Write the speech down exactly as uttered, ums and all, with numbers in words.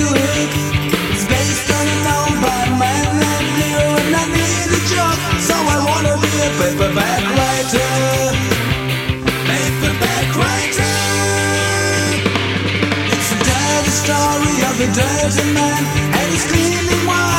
you hit. It's based on a known by man named Leo, and I need a job, so I wanna be a paperback writer. Paperback writer. It's a dirty story of a dirty man, and he's cleaning wine.